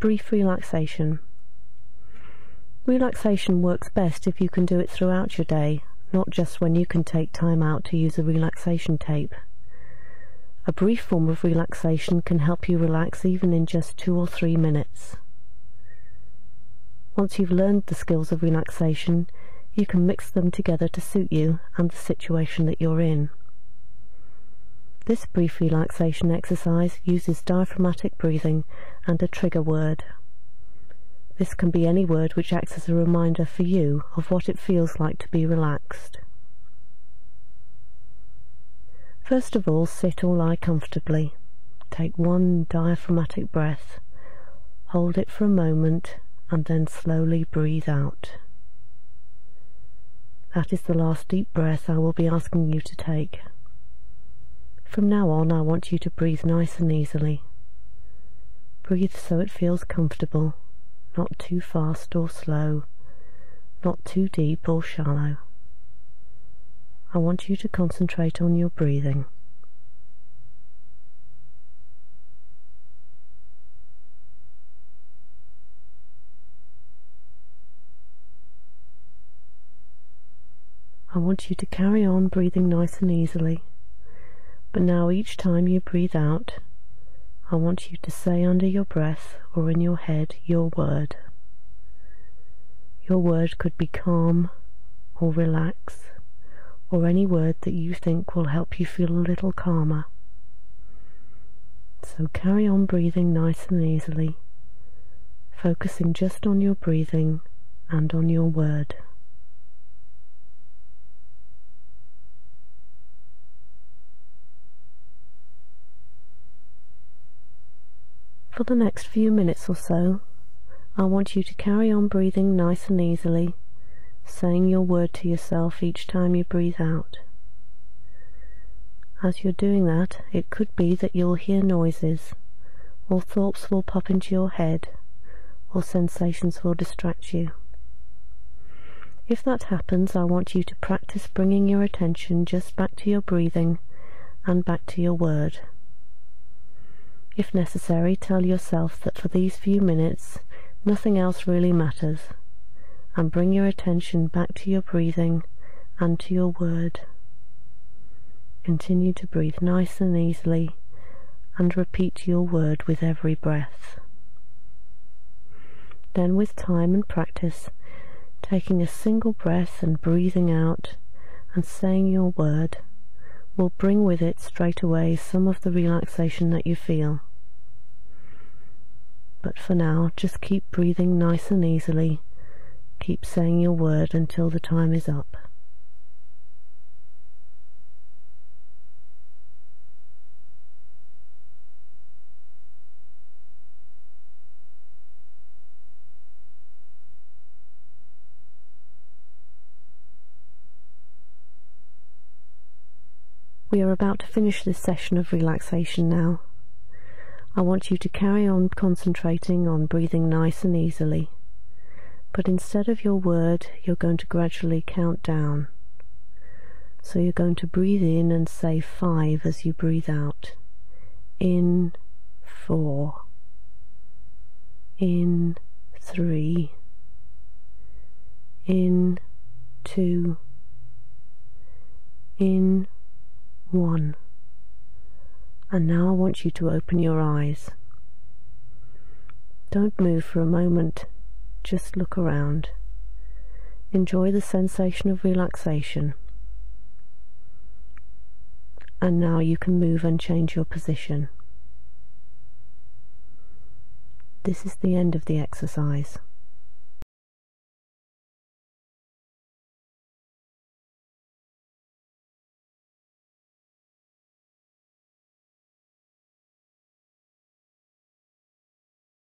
Brief relaxation. Relaxation works best if you can do it throughout your day, not just when you can take time out to use a relaxation tape. A brief form of relaxation can help you relax even in just 2 or 3 minutes. Once you've learned the skills of relaxation, you can mix them together to suit you and the situation that you're in. This brief relaxation exercise uses diaphragmatic breathing and a trigger word. This can be any word which acts as a reminder for you of what it feels like to be relaxed. First of all, sit or lie comfortably. Take one diaphragmatic breath, hold it for a moment, and then slowly breathe out. That is the last deep breath I will be asking you to take. From now on, I want you to breathe nice and easily. Breathe so it feels comfortable, not too fast or slow, not too deep or shallow. I want you to concentrate on your breathing. I want you to carry on breathing nice and easily. But now each time you breathe out, I want you to say under your breath or in your head your word. Your word could be calm or relax, or any word that you think will help you feel a little calmer. So carry on breathing nice and easily, focusing just on your breathing and on your word. For the next few minutes or so, I want you to carry on breathing nice and easily, saying your word to yourself each time you breathe out. As you're doing that, it could be that you'll hear noises, or thoughts will pop into your head, or sensations will distract you. If that happens, I want you to practice bringing your attention just back to your breathing and back to your word. If necessary, tell yourself that for these few minutes, nothing else really matters, and bring your attention back to your breathing and to your word. Continue to breathe nice and easily, and repeat your word with every breath. Then, with time and practice, taking a single breath and breathing out and saying your word will bring with it straight away some of the relaxation that you feel. But for now, just keep breathing nice and easily. Keep saying your word until the time is up. We are about to finish this session of relaxation now. I want you to carry on concentrating on breathing nice and easily, but instead of your word, you're going to gradually count down. So you're going to breathe in and say 5 as you breathe out. In 4, in 3, in 2, in 1. And now I want you to open your eyes. Don't move for a moment, just look around. Enjoy the sensation of relaxation. And now you can move and change your position. This is the end of the exercise.